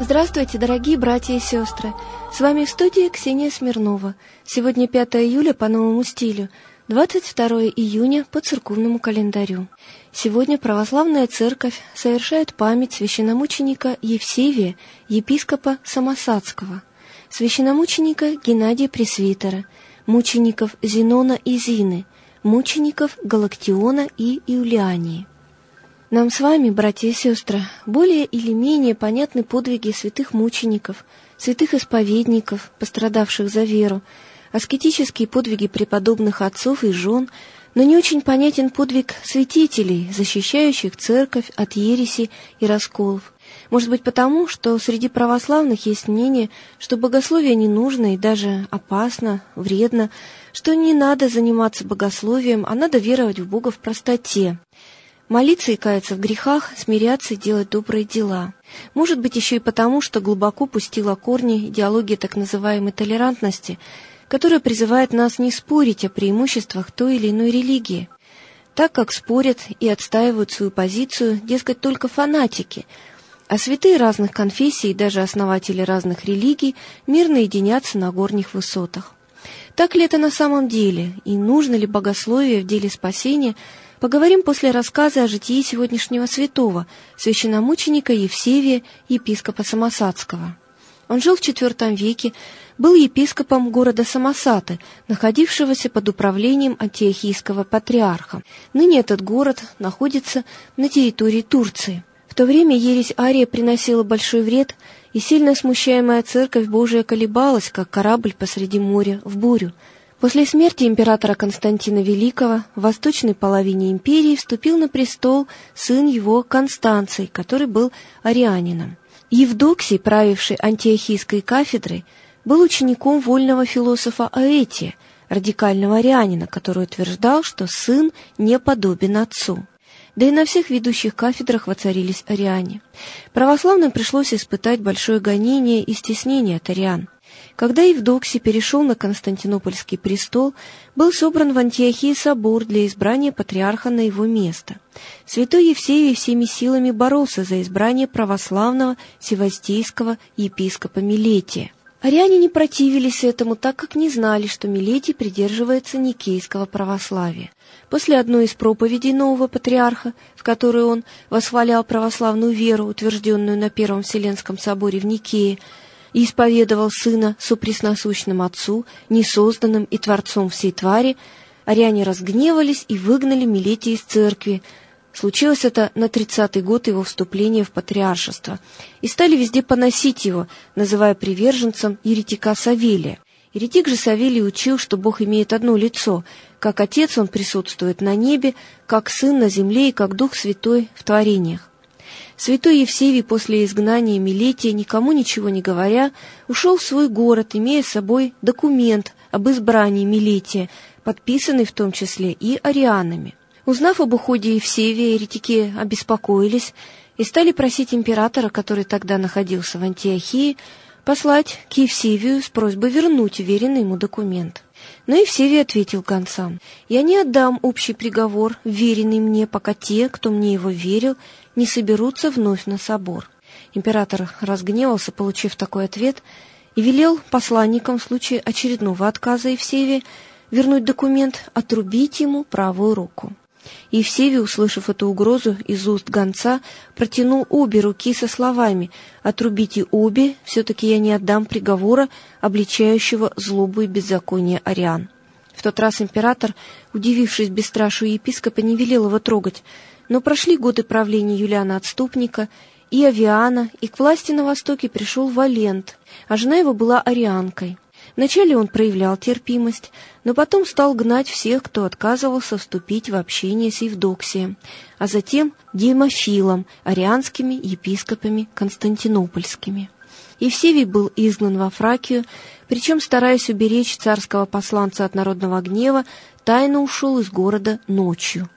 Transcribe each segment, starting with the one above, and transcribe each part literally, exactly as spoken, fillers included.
Здравствуйте, дорогие братья и сестры! С вами в студии Ксения Смирнова. Сегодня пятое июля по новому стилю, двадцать второе июня по церковному календарю. Сегодня православная церковь совершает память священномученика Евсевия, епископа Самосадского, священномученика Геннадия Пресвитера, мучеников Зенона и Зины, мучеников Галактиона и Иулиании. Нам с вами, братья и сестры, более или менее понятны подвиги святых мучеников, святых исповедников, пострадавших за веру, аскетические подвиги преподобных отцов и жен, но не очень понятен подвиг святителей, защищающих церковь от ереси и расколов. Может быть потому, что среди православных есть мнение, что богословие не нужно и даже опасно, вредно, что не надо заниматься богословием, а надо веровать в Бога в простоте. Молиться и каяться в грехах, смиряться и делать добрые дела. Может быть еще и потому, что глубоко пустила корни идеология так называемой толерантности, которая призывает нас не спорить о преимуществах той или иной религии, так как спорят и отстаивают свою позицию, дескать, только фанатики, а святые разных конфессий и даже основатели разных религий мирно единятся на горних высотах. Так ли это на самом деле, и нужно ли богословие в деле спасения, поговорим после рассказа о житии сегодняшнего святого, священномученика Евсевия, епископа Самосадского. Он жил в четвёртом веке, был епископом города Самосаты, находившегося под управлением антиохийского патриарха. Ныне этот город находится на территории Турции. В то время ересь Ария приносила большой вред, и сильно смущаемая Церковь Божия колебалась, как корабль посреди моря в бурю. После смерти императора Константина Великого в восточной половине империи вступил на престол сын его Констанций, который был арианином. Евдоксий, правивший антиохийской кафедрой, был учеником вольного философа Аэтия, радикального арианина, который утверждал, что сын не подобен отцу. Да и на всех ведущих кафедрах воцарились ариане. Православным пришлось испытать большое гонение и стеснение от ариан. Когда Евдоксий перешел на Константинопольский престол, был собран в Антиохии собор для избрания патриарха на его место. Святой Евсевий всеми силами боролся за избрание православного севастийского епископа Милетия. Ариане не противились этому, так как не знали, что Милетий придерживается никейского православия. После одной из проповедей нового патриарха, в которой он восхвалял православную веру, утвержденную на Первом Вселенском соборе в Никее, и исповедовал Сына сопресносущным Отцу, несозданным и Творцом всей твари, ариане разгневались и выгнали Милетия из церкви. Случилось это на тридцатый год его вступления в патриаршество, и стали везде поносить его, называя приверженцем еретика Савелия. Еретик же Савелий учил, что Бог имеет одно лицо, как Отец он присутствует на небе, как Сын на земле и как Дух Святой в творениях. Святой Евсевий после изгнания Милетия, никому ничего не говоря, ушел в свой город, имея с собой документ об избрании Милетия, подписанный в том числе и арианами. Узнав об уходе Евсевия, еретики обеспокоились и стали просить императора, который тогда находился в Антиохии, послать к Евсевию с просьбой вернуть уверенный ему документ. Но Евсевий ответил гонцам: «Я не отдам общий приговор, веренный мне, пока те, кто мне его верил, не соберутся вновь на собор». Император разгневался, получив такой ответ, и велел посланникам в случае очередного отказа Евсевия вернуть документ, отрубить ему правую руку. Евсевий, услышав эту угрозу из уст гонца, протянул обе руки со словами: «Отрубите обе, все-таки я не отдам приговора, обличающего злобу и беззаконие ариан». В тот раз император, удивившись бесстрашию епископа, не велел его трогать, но прошли годы правления Юлиана Отступника и Авиана, и к власти на востоке пришел Валент, а жена его была арианкой. Вначале он проявлял терпимость, но потом стал гнать всех, кто отказывался вступить в общение с Евдоксием, а затем Демофилом, арианскими епископами константинопольскими. Евсевий был изгнан во Фракию, причем, стараясь уберечь царского посланца от народного гнева, тайно ушел из города ночью.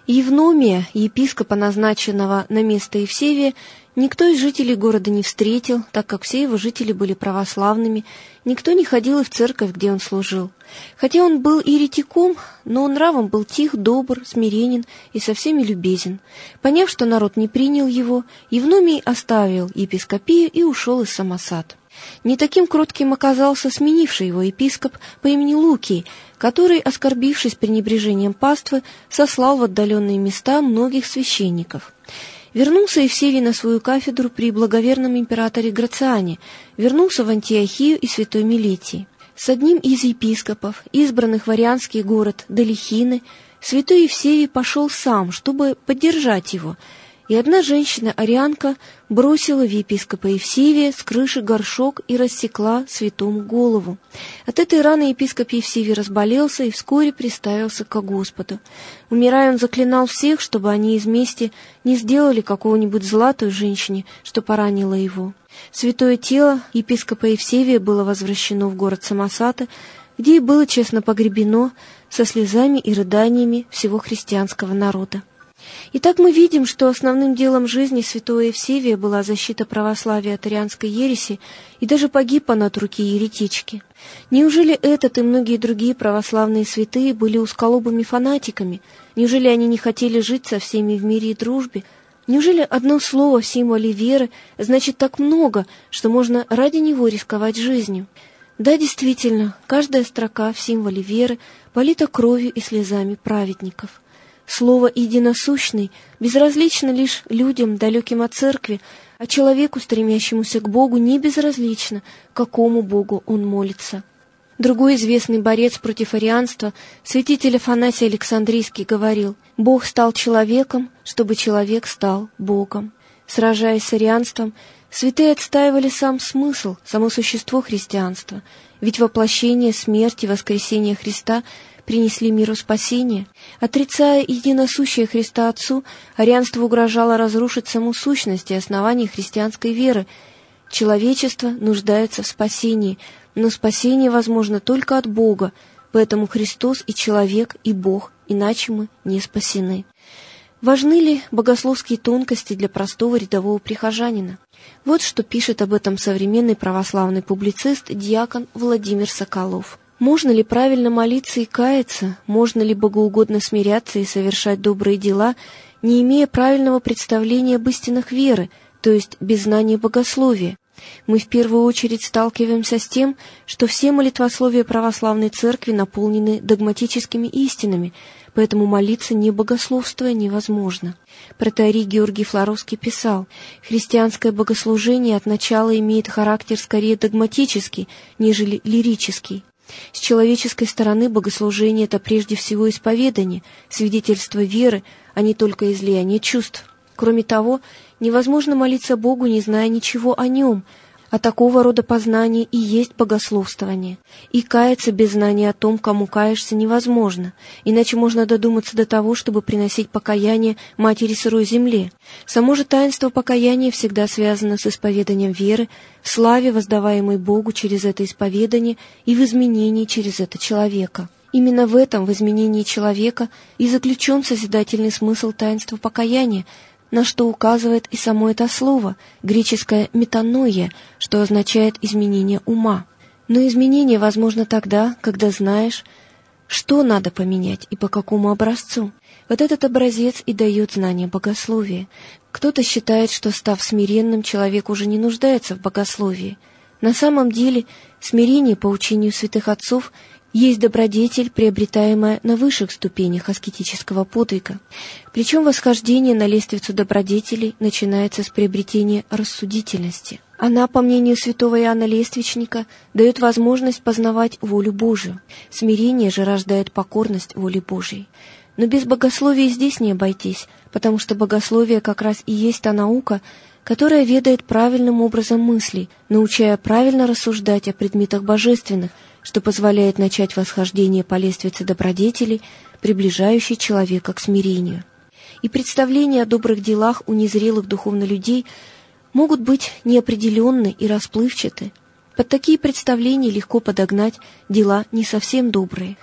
Евномия, епископа, назначенного на место Евсевия, никто из жителей города не встретил, так как все его жители были православными, никто не ходил и в церковь, где он служил. Хотя он был еретиком, но нравом был тих, добр, смиренен и со всеми любезен. Поняв, что народ не принял его, Евномий оставил епископию и ушел из Самосата. Не таким кротким оказался сменивший его епископ по имени Лукий, который, оскорбившись пренебрежением паствы, сослал в отдаленные места многих священников. Вернулся Евсевий на свою кафедру при благоверном императоре Грациане, вернулся в Антиохию и Святой Милетий. С одним из епископов, избранных в Арианский город Далихины, святой Евсевий пошел сам, чтобы поддержать его, и одна женщина-арианка бросила в епископа Евсевия с крыши горшок и рассекла святому голову. От этой раны епископ Евсевий разболелся и вскоре приставился ко Господу. Умирая, он заклинал всех, чтобы они из мести не сделали какого-нибудь зла той женщине, что поранила его. Святое тело епископа Евсевия было возвращено в город Самосата, где и было честно погребено со слезами и рыданиями всего христианского народа. Итак, мы видим, что основным делом жизни святого Евсевия была защита православия от арианской ереси, и даже погиб он от руки еретички. Неужели этот и многие другие православные святые были узколобыми фанатиками? Неужели они не хотели жить со всеми в мире и дружбе? Неужели одно слово в символе веры значит так много, что можно ради него рисковать жизнью? Да, действительно, каждая строка в символе веры полита кровью и слезами праведников. Слово «единосущный» безразлично лишь людям, далеким от церкви, а человеку, стремящемуся к Богу, не безразлично, какому Богу он молится. Другой известный борец против арианства, святитель Афанасий Александрийский, говорил: «Бог стал человеком, чтобы человек стал Богом». Сражаясь с арианством, святые отстаивали сам смысл, само существо христианства, ведь воплощение, смерть и воскресение Христа принесли миру спасение. Отрицая единосущее Христа Отцу, арианство угрожало разрушить саму сущность и основание христианской веры. Человечество нуждается в спасении, но спасение возможно только от Бога, поэтому Христос и человек, и Бог, иначе мы не спасены. Важны ли богословские тонкости для простого рядового прихожанина? Вот что пишет об этом современный православный публицист, диакон Владимир Соколов. Можно ли правильно молиться и каяться, можно ли богоугодно смиряться и совершать добрые дела, не имея правильного представления об истинах веры, то есть без знания богословия? Мы в первую очередь сталкиваемся с тем, что все молитвословия православной церкви наполнены догматическими истинами, поэтому молиться не богословствуя невозможно. Протоиерей Георгий Флоровский писал: «Христианское богослужение от начала имеет характер скорее догматический, нежели лирический. С человеческой стороны богослужение — это прежде всего исповедание, свидетельство веры, а не только излияние чувств. Кроме того, невозможно молиться Богу, не зная ничего о Нем, а такого рода познание и есть богословствование. И каяться без знания о том, кому каешься, невозможно, иначе можно додуматься до того, чтобы приносить покаяние матери сырой земле. Само же таинство покаяния всегда связано с исповеданием веры, в славе, воздаваемой Богу через это исповедание, и в изменении через это человека. Именно в этом, в изменении человека, и заключен созидательный смысл таинства покаяния, на что указывает и само это слово, греческое «метаноия», что означает «изменение ума». Но изменение возможно тогда, когда знаешь, что надо поменять и по какому образцу. Вот этот образец и дает знание богословия. Кто-то считает, что, став смиренным, человек уже не нуждается в богословии. На самом деле, смирение, по учению святых отцов, есть добродетель, приобретаемая на высших ступенях аскетического подвига. Причем восхождение на лестницу добродетелей начинается с приобретения рассудительности. Она, по мнению святого Иоанна Лествичника, дает возможность познавать волю Божию. Смирение же рождает покорность воле Божией. Но без богословия здесь не обойтись, потому что богословие как раз и есть та наука, которая ведает правильным образом мыслей, научая правильно рассуждать о предметах божественных, что позволяет начать восхождение по лестнице добродетелей, приближающей человека к смирению. И представления о добрых делах у незрелых духовно людей могут быть неопределенны и расплывчаты. Под такие представления легко подогнать дела не совсем добрые.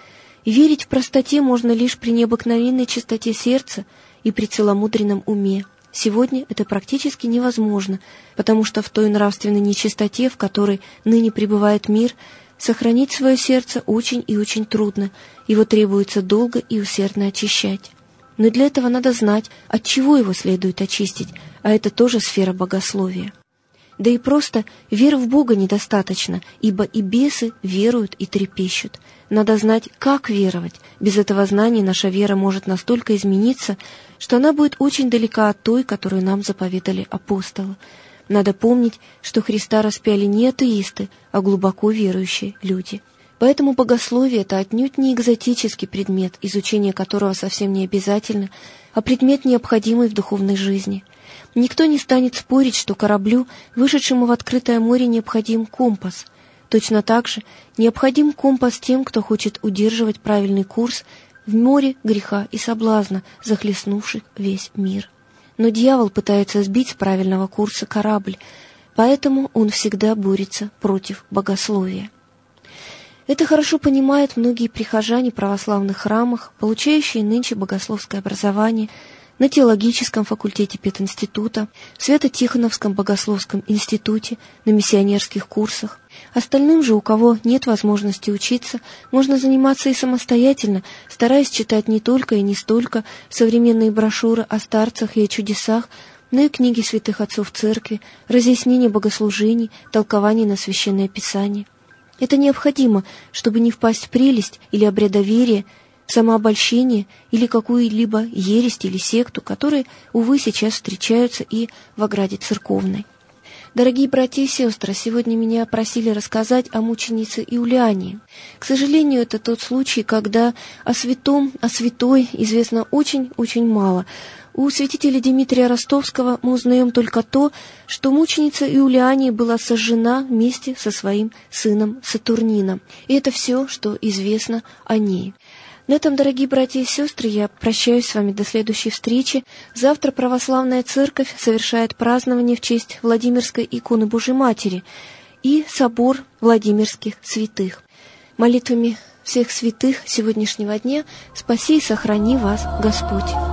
Верить в простоте можно лишь при необыкновенной чистоте сердца и при целомудренном уме. Сегодня это практически невозможно, потому что в той нравственной нечистоте, в которой ныне пребывает мир, сохранить свое сердце очень и очень трудно, его требуется долго и усердно очищать. Но для этого надо знать, от чего его следует очистить, а это тоже сфера богословия. Да и просто веры в Бога недостаточно, ибо и бесы веруют и трепещут. Надо знать, как веровать. Без этого знания наша вера может настолько измениться, что она будет очень далека от той, которую нам заповедали апостолы. Надо помнить, что Христа распяли не атеисты, а глубоко верующие люди. Поэтому богословие — это отнюдь не экзотический предмет, изучение которого совсем не обязательно, а предмет, необходимый в духовной жизни. Никто не станет спорить, что кораблю, вышедшему в открытое море, необходим компас. Точно так же необходим компас тем, кто хочет удерживать правильный курс в море греха и соблазна, захлестнувших весь мир. Но дьявол пытается сбить с правильного курса корабль, поэтому он всегда борется против богословия. Это хорошо понимают многие прихожане в православных храмах, получающие нынче богословское образование на теологическом факультете пединститута, в Свято-Тихоновском богословском институте, на миссионерских курсах. Остальным же, у кого нет возможности учиться, можно заниматься и самостоятельно, стараясь читать не только и не столько современные брошюры о старцах и о чудесах, но и книги святых отцов церкви, разъяснения богослужений, толкования на Священное Писание. Это необходимо, чтобы не впасть в прелесть или обрядоверие, самообольщение или какую-либо ересь или секту, которые, увы, сейчас встречаются и в ограде церковной. Дорогие братья и сестры, сегодня меня просили рассказать о мученице Иулиане. К сожалению, это тот случай, когда о святом, о святой известно очень-очень мало. У святителя Дмитрия Ростовского мы узнаем только то, что мученица Иулиания была сожжена вместе со своим сыном Сатурнином. И это все, что известно о ней. На этом, дорогие братья и сестры, я прощаюсь с вами до следующей встречи. Завтра Православная Церковь совершает празднование в честь Владимирской иконы Божией Матери и собор Владимирских святых. Молитвами всех святых сегодняшнего дня спаси и сохрани вас Господь.